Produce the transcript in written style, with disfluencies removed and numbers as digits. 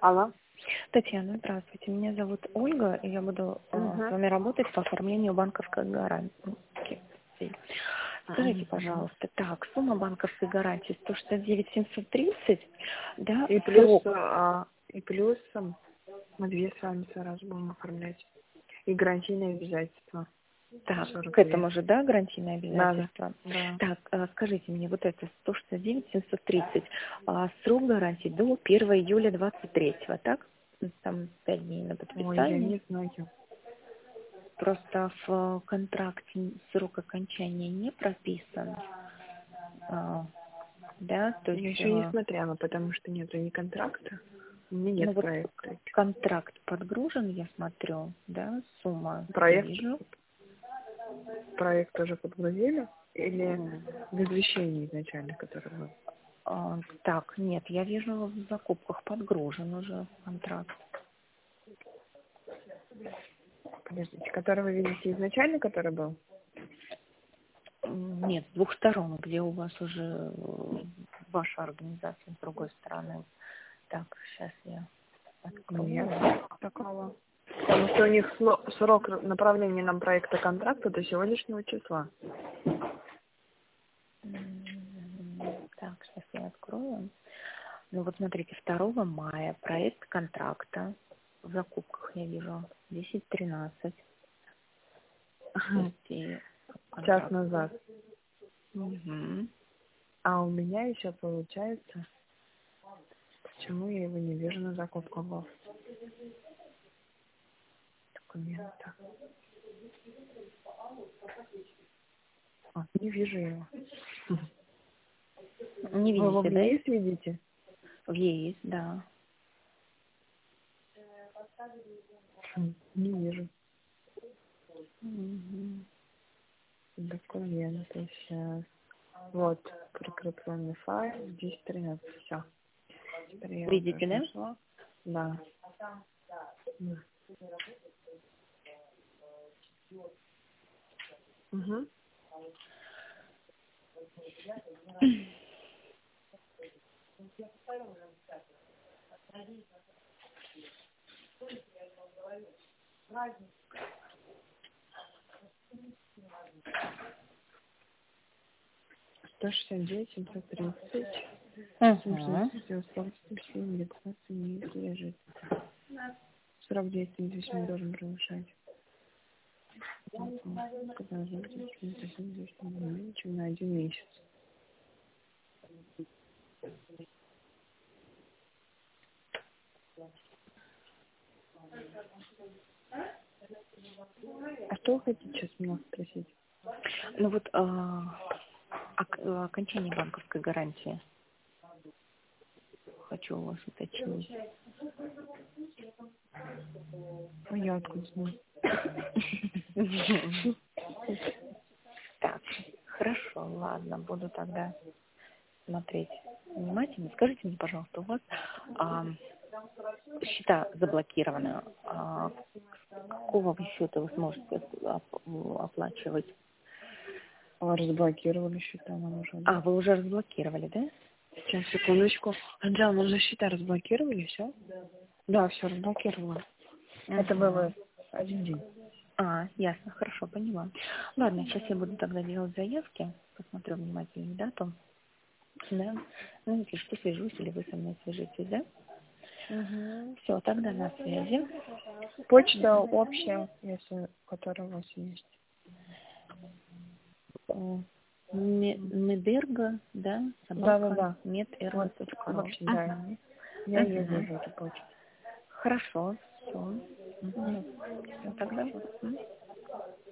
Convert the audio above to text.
Алло. Татьяна, здравствуйте. Меня зовут Ольга, и я буду с вами работать по оформлению банковской гарантии. Скажите, пожалуйста, так, сумма банковской гарантии 169 730, да, И плюс, срок. мы две с вами сразу будем оформлять. И гарантийные обязательства. Так, 42. к этому же, да, гарантийное обязательство? Да. Так, скажите мне, вот это 169 730, срок гарантии до 1 июля 23, так? Там 5 дней на Ой, я подписание. не знаю. Просто в контракте срок окончания не прописан. Да, то Я есть, еще не смотрела, потому что нету ни контракта, у меня ну нет вот проекта. контракт подгружен, я смотрю, да, сумма, я Проект вижу. тоже подгрузили? Или в извещении изначально, который был? Так, нет, я вижу, в закупках подгружен уже контракт. Подождите, который вы видите изначально, который был? Нет, с двух сторон, где у вас уже ваша организация с другой стороны. Так, сейчас я открою. Нет, такого. Потому что у них срок направления нам проекта контракта до сегодняшнего числа. Так, сейчас я открою. Ну вот смотрите, 2 мая проект контракта в закупках я вижу 10-13. Час назад. Угу. А у меня еще получается, почему я его не вижу на закупках в документах. Не вижу его. Не Вы его в видите, да? ЕИС видите? Есть, да. Не вижу. Угу. Документы сейчас. Вот, прикрепленный файл, 10-13. Все. Теперь я его Видите, тоже да? нашла. Да. Угу. Сто 69, 730. Индексация не лежит. Срок действия здесь не должен превышать. Меньше на 1 месяц. А что вы хотите сейчас меня спросить? Ну вот окончание банковской гарантии. Хочу у вас уточнить. А я откуда знаю? Так, хорошо, ладно, буду тогда смотреть внимательно. Скажите мне, пожалуйста, у вас счета заблокированы. Какого вы счета вы сможете оплачивать? Разблокировали счета нам уже. Вы уже разблокировали, да? Сейчас, секундочку. Анжела, мы уже счета разблокировали, все? Да, все разблокировала. Это было 1 день. Ясно, хорошо, поняла. Ладно, сейчас я буду тогда делать заявки, посмотрю внимательно дату. Да. Ну, если что, свяжусь, или вы со мной свяжетесь, да? Угу. Все, тогда на связи. Почта общая, если которая у вас есть. Медерго, да, собака, Да. medergo.ru. Вот, вообще, да. Я ее вижу, эту почту. Хорошо, все. Все тогда.